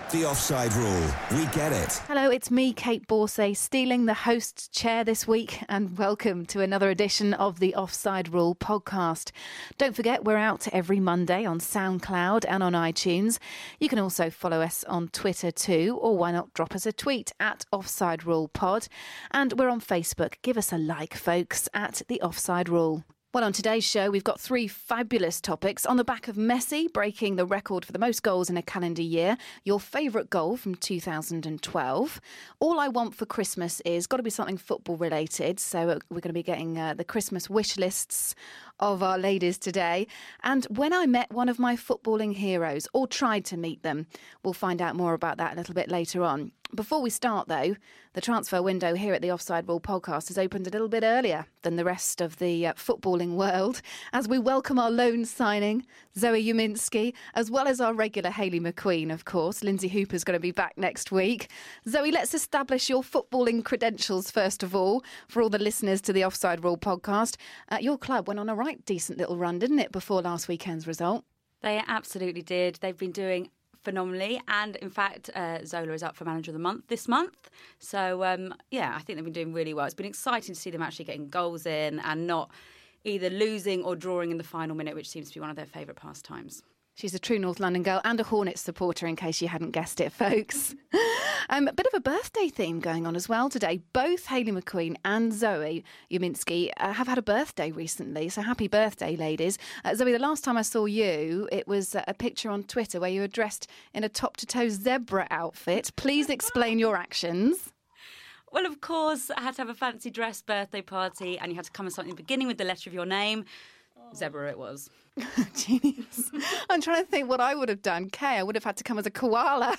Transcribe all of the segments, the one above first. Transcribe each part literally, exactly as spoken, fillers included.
The Offside Rule. We get it. Hello, it's me, Kate Borsay, stealing the host's chair this week, and welcome to another edition of the Offside Rule podcast. Don't forget, we're out every Monday on SoundCloud and on iTunes. You can also follow us on Twitter too, or why not drop us a tweet at Offside Rule Pod. And we're on Facebook. Give us a like, folks, at the Offside Rule. Well, on today's show, we've got three fabulous topics. On the back of Messi breaking the record for the most goals in a calendar year, your favourite goal from two thousand twelve. All I want for Christmas is got to be something football related. So we're going to be getting uh, the Christmas wish lists of our ladies today. And when I met one of my footballing heroes, or tried to meet them, we'll find out more about that a little bit later on. Before we start, though, the transfer window here at the Offside Rule podcast has opened a little bit earlier than the rest of the uh, footballing world, as we welcome our loan signing, Zoe Uminski, as well as our regular Hayley McQueen, of course. Lindsay Hooper's going to be back next week. Zoe, let's establish your footballing credentials, first of all, for all the listeners to the Offside Rule podcast. Uh, your club went on a right decent little run, didn't it, before last weekend's result? They absolutely did. They've been doing phenomenally, and in fact uh, Zola is up for Manager of the Month this month, so um, yeah I think they've been doing really well. It's been exciting to see them actually getting goals in and not either losing or drawing in the final minute, which seems to be one of their favourite pastimes. She's a true North London girl and a Hornets supporter, in case you hadn't guessed it, folks. um, a bit of a birthday theme going on as well today. Both Hayley McQueen and Zoe Uminski uh, have had a birthday recently, so happy birthday, ladies. Uh, Zoe, the last time I saw you, it was uh, a picture on Twitter where you were dressed in a top-to-toe zebra outfit. Please explain your actions. Well, of course, I had to have a fancy dress birthday party, and you had to come with something beginning with the letter of your name. Zebra it was. Genius. I'm trying to think what I would have done. Kay, I would have had to come as a koala.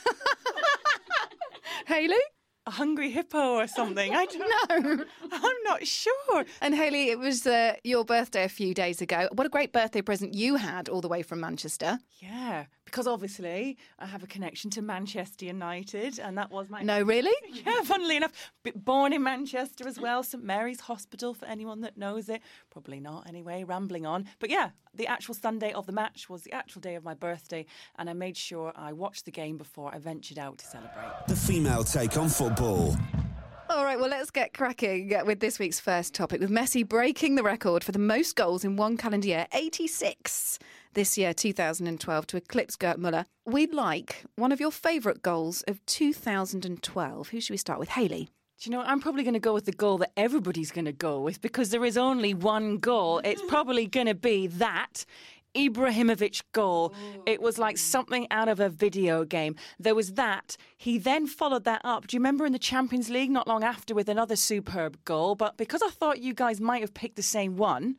Hayley? A hungry hippo or something. I don't know. I'm not sure. And Hayley, it was uh, your birthday a few days ago. What a great birthday present you had all the way from Manchester. Yeah, because obviously I have a connection to Manchester United, and that was my... No, really? Yeah, funnily enough. Born in Manchester as well, St Mary's Hospital, for anyone that knows it. Probably not, anyway, rambling on. But yeah, the actual Sunday of the match was the actual day of my birthday, and I made sure I watched the game before I ventured out to celebrate. The female take on football. All right, well, let's get cracking with this week's first topic, with Messi breaking the record for the most goals in one calendar year, eighty-six this year, two thousand twelve, to eclipse Gerd Muller. We'd like one of your favourite goals of two thousand twelve. Who should we start with? Hayley? Do you know, I'm probably going to go with the goal that everybody's going to go with, because there is only one goal. It's probably going to be that Ibrahimovic goal. It was like something out of a video game. There was that. He then followed that up. Do you remember in the Champions League not long after with another superb goal? But because I thought you guys might have picked the same one,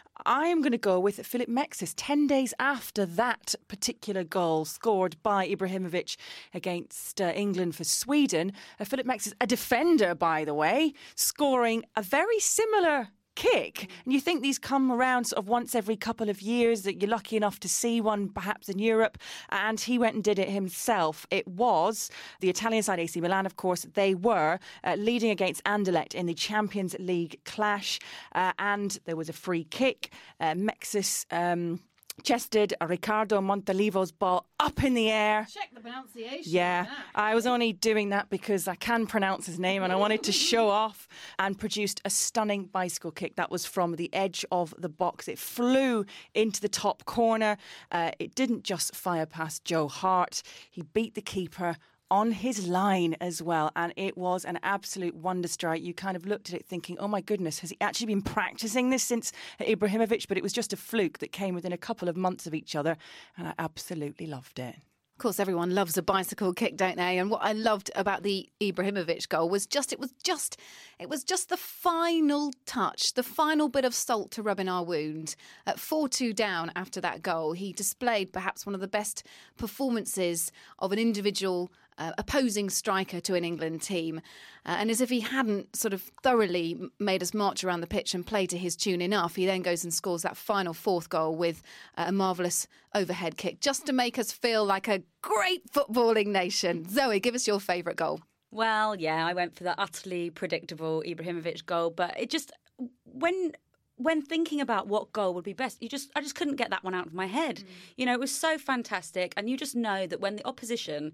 I am going to go with Philip Mexis. Ten days after that particular goal scored by Ibrahimovic against uh, England for Sweden, uh, Philip Mexis, a defender, by the way, scoring a very similar kick. And you think these come around sort of once every couple of years, that you're lucky enough to see one perhaps in Europe, and he went and did it himself. It was the Italian side, A C Milan, of course. They were uh, leading against Anderlecht in the Champions League clash, uh, and there was a free kick. uh, Mexis um chested Ricardo Montalivo's ball up in the air. Check the pronunciation. Yeah, I was only doing that because I can pronounce his name and I wanted to show off, and produced a stunning bicycle kick that was from the edge of the box. It flew into the top corner. Uh, it didn't just fire past Joe Hart. He beat the keeper on his line as well, and it was an absolute wonder strike. You kind of looked at it thinking, oh my goodness, has he actually been practicing this since Ibrahimovic? But it was just a fluke that came within a couple of months of each other, and I absolutely loved it. Of course, everyone loves a bicycle kick, don't they? And what I loved about the Ibrahimovic goal was just it was just it was just the final touch, the final bit of salt to rub in our wound. At four two down after that goal, he displayed perhaps one of the best performances of an individual Uh, opposing striker to an England team. Uh, and as if he hadn't sort of thoroughly made us march around the pitch and play to his tune enough, he then goes and scores that final fourth goal with uh, a marvellous overhead kick, just to make us feel like a great footballing nation. Zoe, give us your favourite goal. Well, yeah, I went for the utterly predictable Ibrahimovic goal, but it just, when when thinking about what goal would be best, you just I just couldn't get that one out of my head. Mm. You know, it was so fantastic, and you just know that when the opposition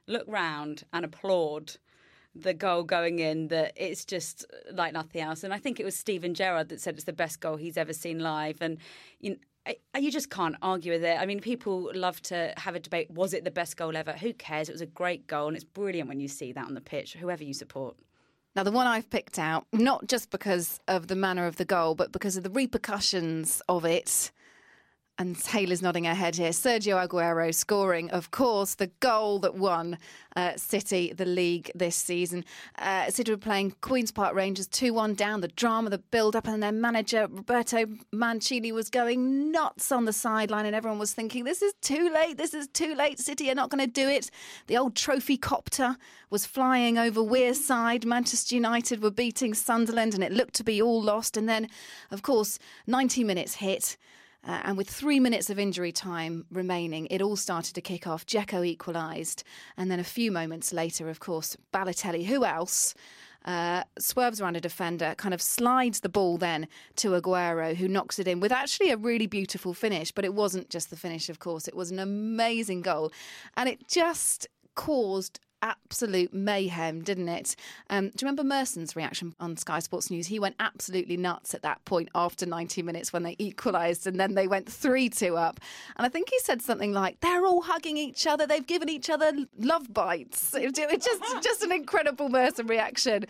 look round and applaud the goal going in, that it's just like nothing else. And I think it was Steven Gerrard that said it's the best goal he's ever seen live. And you know, you just can't argue with it. I mean, people love to have a debate, was it the best goal ever? Who cares? It was a great goal, and it's brilliant when you see that on the pitch, whoever you support. Now, the one I've picked out, not just because of the manner of the goal, but because of the repercussions of it. And Hayley's nodding her head here. Sergio Aguero scoring, of course, the goal that won uh, City the league this season. Uh, City were playing Queen's Park Rangers two one down, the drama, the build-up, and their manager, Roberto Mancini, was going nuts on the sideline, and everyone was thinking, this is too late, this is too late, City are not going to do it. The old trophy copter was flying over Wearside. Manchester United were beating Sunderland, and it looked to be all lost. And then, of course, ninety minutes hit. Uh, and with three minutes of injury time remaining, it all started to kick off. Dzeko equalised. And then a few moments later, of course, Balotelli, who else, uh, swerves around a defender, kind of slides the ball then to Aguero, who knocks it in with actually a really beautiful finish. But it wasn't just the finish, of course. It was an amazing goal. And it just caused absolute mayhem, didn't it? Um, do you remember Merson's reaction on Sky Sports News? He went absolutely nuts at that point after ninety minutes when they equalised, and then they went three two up. And I think he said something like, they're all hugging each other, they've given each other love bites. It, it just, just an incredible Merson reaction.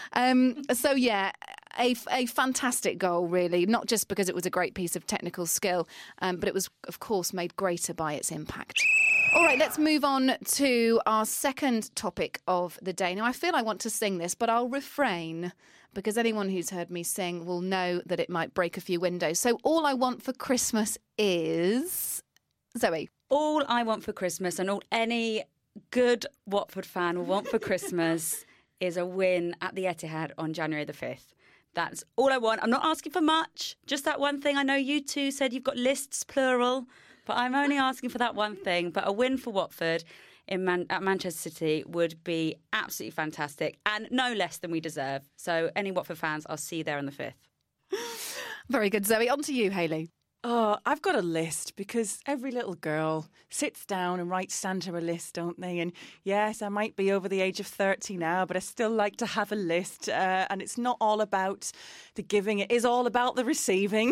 Um, so, yeah, A, a fantastic goal, really, not just because it was a great piece of technical skill, um, but it was, of course, made greater by its impact. All right, let's move on to our second topic of the day. Now, I feel I want to sing this, but I'll refrain because anyone who's heard me sing will know that it might break a few windows. So all I want for Christmas is... Zoe. All I want for Christmas, and all any good Watford fan will want for Christmas, is a win at the Etihad on January the fifth. That's all I want. I'm not asking for much, just that one thing. I know you two said you've got lists, plural, but I'm only asking for that one thing. But a win for Watford in Man- at Manchester City would be absolutely fantastic, and no less than we deserve. So any Watford fans, I'll see you there on the fifth. Very good, Zoe. On to you, Hayley. Oh, I've got a list because every little girl sits down and writes Santa a list, don't they? And yes, I might be over the age of thirty now, but I still like to have a list. Uh, and it's not all about the giving, it is all about the receiving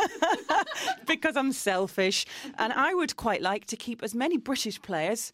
because I'm selfish. And I would quite like to keep as many British players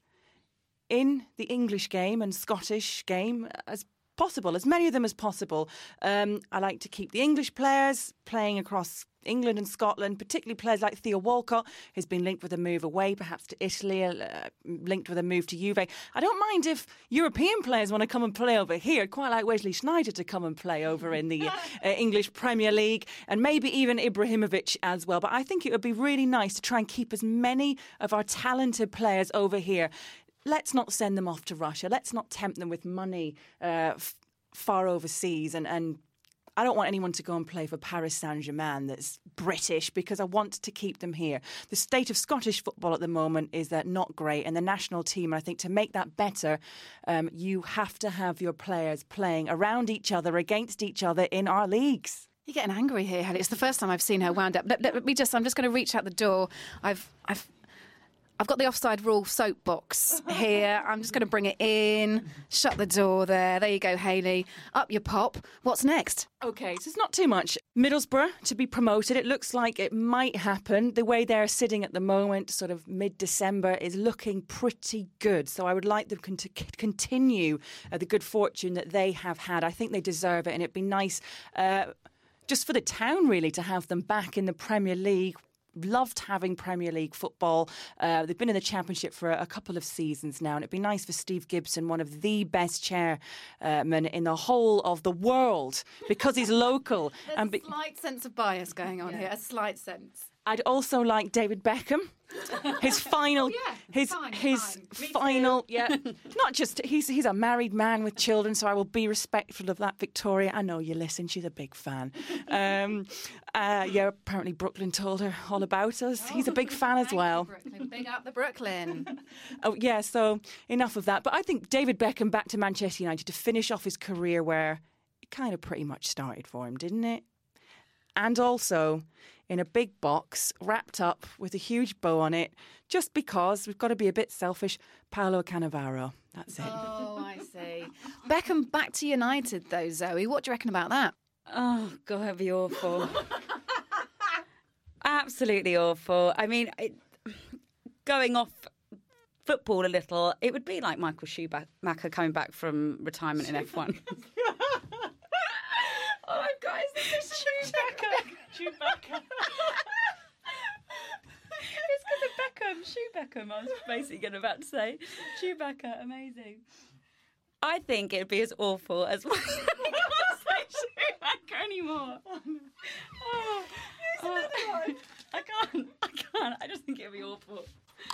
in the English game and Scottish game as possible, as many of them as possible. Um, I like to keep the English players playing across England and Scotland, particularly players like Theo Walcott, who's been linked with a move away, perhaps to Italy, uh, linked with a move to Juve. I don't mind if European players want to come and play over here. I'd quite like Wesley Sneijder to come and play over in the uh, English Premier League, and maybe even Ibrahimovic as well. But I think it would be really nice to try and keep as many of our talented players over here. Let's not send them off to Russia. Let's not tempt them with money uh, f- far overseas. And, and I don't want anyone to go and play for Paris Saint-Germain that's British, because I want to keep them here. The state of Scottish football at the moment is uh, not great. And the national team, and I think to make that better, um, you have to have your players playing around each other, against each other in our leagues. You're getting angry here, Hayley. It's the first time I've seen her wound up. Let, let me just, I'm just going to reach out the door. I've... I've I've got the offside rule soapbox here. I'm just going to bring it in, shut the door there. There you go, Hayley. Up your pop. What's next? OK, so it's not too much. Middlesbrough to be promoted. It looks like it might happen. The way they're sitting at the moment, sort of mid-December, is looking pretty good. So I would like them to continue uh, the good fortune that they have had. I think they deserve it, and it'd be nice uh, just for the town, really, to have them back in the Premier League. Loved having Premier League football. Uh, they've been in the Championship for a, a couple of seasons now, and it'd be nice for Steve Gibson, one of the best chairmen in the whole of the world, because he's local. There's and be- a slight sense of bias going on yeah. here, a slight sense. I'd also like David Beckham. His final, oh, yeah. his fine, his fine. final, yeah. Not just he's he's a married man with children, so I will be respectful of that. Victoria, I know you listen. She's a big fan. Um, uh, yeah, apparently Brooklyn told her all about us. Oh, he's a big fan as well. Brooklyn. Big up the Brooklyn. Oh yeah, so enough of that. But I think David Beckham back to Manchester United to finish off his career where it kind of pretty much started for him, didn't it? and also in a big box wrapped up with a huge bow on it, just because we've got to be a bit selfish, Paolo Cannavaro. That's it. Oh, I see. Beckham back to United, though, Zoe. What do you reckon about that? Oh, God, that'd be awful. Absolutely awful. I mean, it, going off football a little, it would be like Michael Schumacher coming back from retirement in F one. Oh, my God, is this Schumacher? Schumacher. It's because of Beckham. Schumacher, I was basically about to say. Schumacher, amazing. I think it would be as awful as... I can't say Schumacher anymore. Oh, oh, I can't. I can't. I just think it would be awful.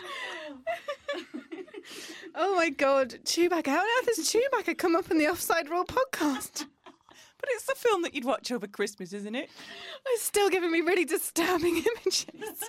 Oh, my God. Schumacher. How on earth has Schumacher come up in the Offside Rule podcast? But it's the film that you'd watch over Christmas, isn't it? It's still giving me really disturbing images.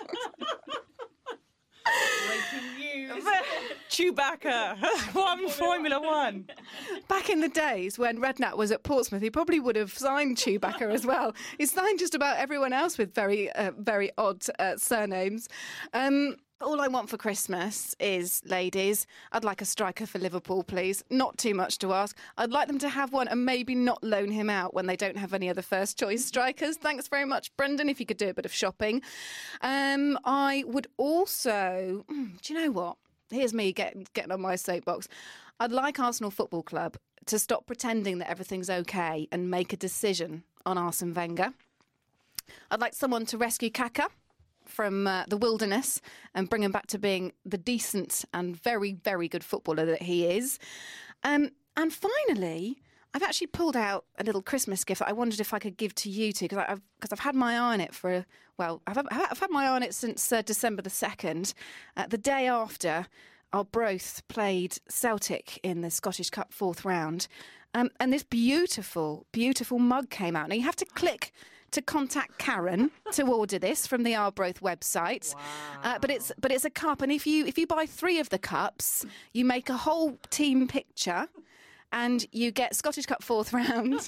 Breaking news. Chewbacca won Formula One. Back in the days when Redknapp was at Portsmouth, he probably would have signed Chewbacca as well. He signed just about everyone else with very, uh, very odd uh, surnames. Um, all I want for Christmas is, ladies, I'd like a striker for Liverpool, please. Not too much to ask. I'd like them to have one and maybe not loan him out when they don't have any other first choice strikers. Thanks very much, Brendan, if you could do a bit of shopping. Um, I would also... Do you know what? Here's me get, getting on my soapbox. I'd like Arsenal Football Club to stop pretending that everything's okay and make a decision on Arsene Wenger. I'd like someone to rescue Kaka from uh, the wilderness and bring him back to being the decent and very, very good footballer that he is. Um, and finally, I've actually pulled out a little Christmas gift that I wondered if I could give to you two, because I've, cause I've had my eye on it for, a, well, I've, I've had my eye on it since uh, December the second, uh, the day after Arbroath played Celtic in the Scottish Cup fourth round. Um, and this beautiful, beautiful mug came out. Now, you have to click to contact Karen to order this from the Arbroath website. Wow. Uh, but it's but it's a cup, and if you if you buy three of the cups, you make a whole team picture, and you get Scottish Cup fourth round.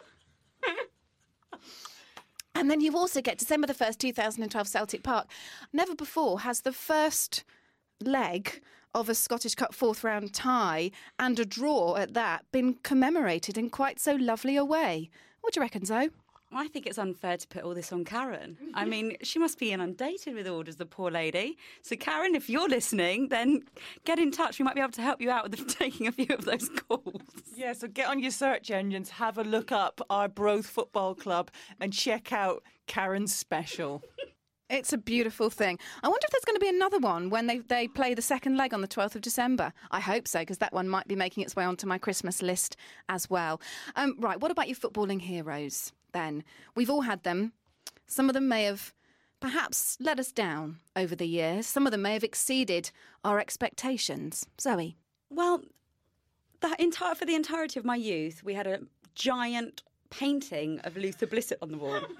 And then you also get December the first, two thousand twelve, Celtic Park. Never before has the first leg of a Scottish Cup fourth round tie, and a draw at that, been commemorated in quite so lovely a way. What do you reckon, Zoe? I think it's unfair to put all this on Karen. I mean, she must be inundated with orders, the poor lady. So, Karen, if you're listening, then get in touch. We might be able to help you out with taking a few of those calls. Yeah, so get on your search engines, have a look up Arbroath Football Club and check out Karen's special. It's a beautiful thing. I wonder if there's going to be another one when they, they play the second leg on the twelfth of December. I hope so, because that one might be making its way onto my Christmas list as well. Um, right, what about your footballing heroes then? We've all had them. Some of them may have perhaps let us down over the years. Some of them may have exceeded our expectations. Zoe? Well, that entire for the entirety of my youth, we had a giant painting of Luther Blissett on the wall.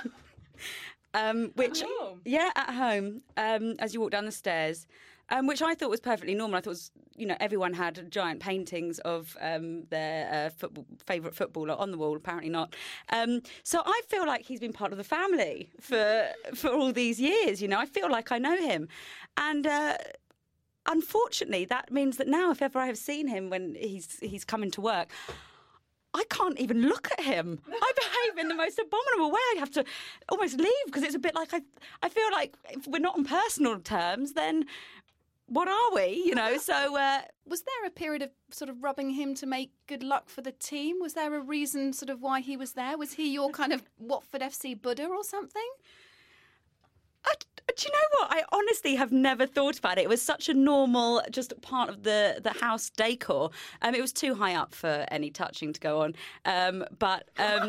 Um, which, at home? yeah, at home, um, as you walk down the stairs, um, which I thought was perfectly normal. I thought, was, you know, everyone had giant paintings of um, their uh, football, favourite footballer on the wall. Apparently not. Um, so I feel like he's been part of the family for for all these years. You know, I feel like I know him, and. Uh, Unfortunately, that means that now, if ever I have seen him when he's he's coming to work, I can't even look at him. I behave in the most abominable way. I have to almost leave because it's a bit like I I feel like if we're not on personal terms, then what are we? You know, so... Uh, was there a period of sort of rubbing him to make good luck for the team? Was there a reason sort of why he was there? Was he your kind of Watford F C Buddha or something? I, do you know what? I honestly have never thought about it. It was such a normal, just part of the, the house decor. Um, it was too high up for any touching to go on. Um, but, um,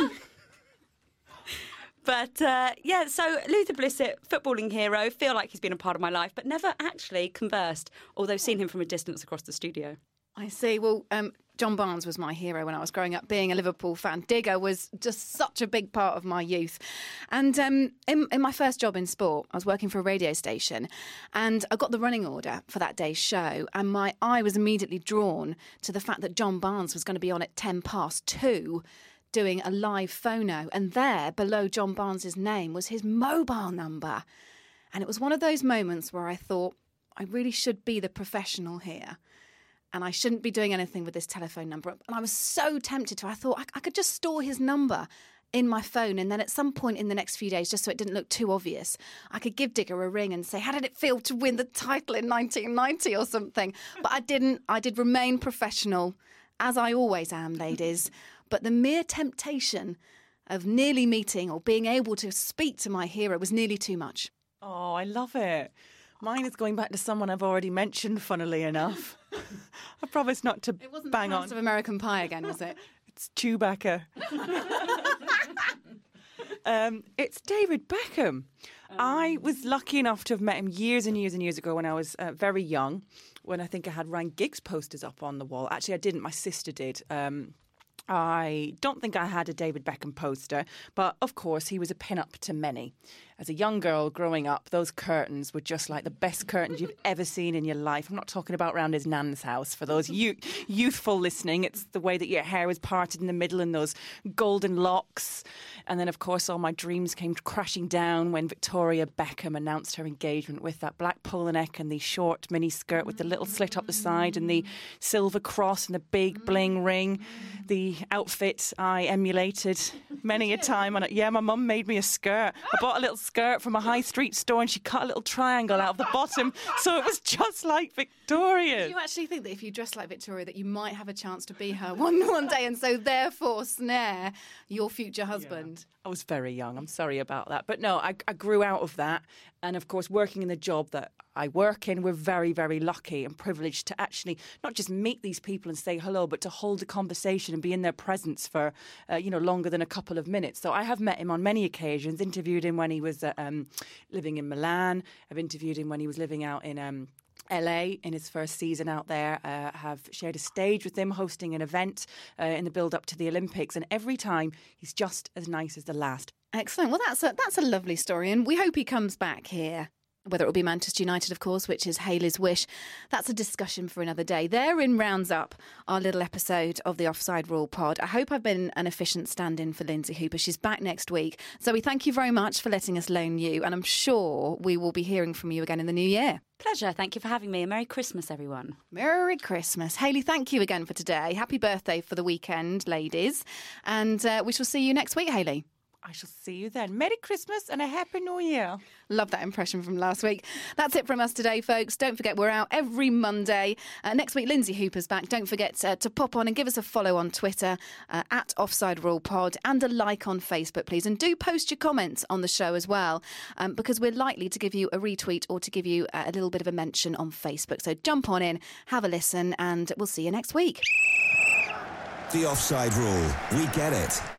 but uh, yeah, so Luther Blissett, footballing hero, feel like he's been a part of my life, but never actually conversed, although seen him from a distance across the studio. I see. Well, um, John Barnes was my hero when I was growing up. Being a Liverpool fan, Digger was just such a big part of my youth. And um, in, in my first job in sport, I was working for a radio station, and I got the running order for that day's show, and my eye was immediately drawn to the fact that John Barnes was going to be on at ten past two, doing a live phono, and there, below John Barnes's name, was his mobile number. And it was one of those moments where I thought, I really should be the professional here. And I shouldn't be doing anything with this telephone number. And I was so tempted to. I thought I, I could just store his number in my phone, and then at some point in the next few days, just so it didn't look too obvious, I could give Digger a ring and say, how did it feel to win the title in nineteen ninety or something? But I didn't. I did remain professional, as I always am, ladies. But the mere temptation of nearly meeting or being able to speak to my hero was nearly too much. Oh, I love it. Mine is going back to someone I've already mentioned, funnily enough. I promise not to It wasn't bang the on. House of American Pie again, was it? It's Chewbacca. um, it's David Beckham. Um, I was lucky enough to have met him years and years and years ago when I was uh, very young, when I think I had Ryan Giggs posters up on the wall. Actually, I didn't. My sister did. Um, I don't think I had a David Beckham poster, but of course he was a pin-up to many. As a young girl growing up, those curtains were just like the best curtains you've ever seen in your life. I'm not talking about around his nan's house. For those youth, youthful listening, it's the way that your hair was parted in the middle and those golden locks. And then, of course, all my dreams came crashing down when Victoria Beckham announced her engagement with that black polo neck and the short mini skirt with the little slit up the side and the silver cross and the big bling ring. The outfit I emulated many a time. And yeah, my mum made me a skirt. I bought a little skirt from a high street store and she cut a little triangle out of the bottom so it was just like Victoria's. Do you actually think that if you dress like Victoria that you might have a chance to be her one one day and so therefore snare your future husband? Yeah. I was very young. I'm sorry about that. But no, I, I grew out of that. And of course, working in the job that I work in, we're very, very lucky and privileged to actually not just meet these people and say hello, but to hold a conversation and be in their presence for, uh, you know, longer than a couple of minutes. So I have met him on many occasions, interviewed him when he was uh, um, living in Milan. I've interviewed him when he was living out in Um, L A in his first season out there. Uh, have shared a stage with him, hosting an event uh, in the build-up to the Olympics, and every time he's just as nice as the last. Excellent. Well, that's a, that's a lovely story, and we hope he comes back here. Whether it will be Manchester United, of course, which is Hayley's wish. That's a discussion for another day. Therein rounds up our little episode of the Offside Rule pod. I hope I've been an efficient stand-in for Lindsay Hooper. She's back next week. Zoe, thank you very much for letting us loan you, and I'm sure we will be hearing from you again in the new year. Pleasure. Thank you for having me. And Merry Christmas, everyone. Merry Christmas. Hayley, thank you again for today. Happy birthday for the weekend, ladies. And uh, we shall see you next week, Hayley. I shall see you then. Merry Christmas and a Happy New Year. Love that impression from last week. That's it from us today, folks. Don't forget, we're out every Monday. Uh, next week, Lindsay Hooper's back. Don't forget uh, to pop on and give us a follow on Twitter uh, at Offside Rule Pod and a like on Facebook, please. And do post your comments on the show as well, um, because we're likely to give you a retweet or to give you uh, a little bit of a mention on Facebook. So jump on in, have a listen, and we'll see you next week. The Offside Rule. We get it.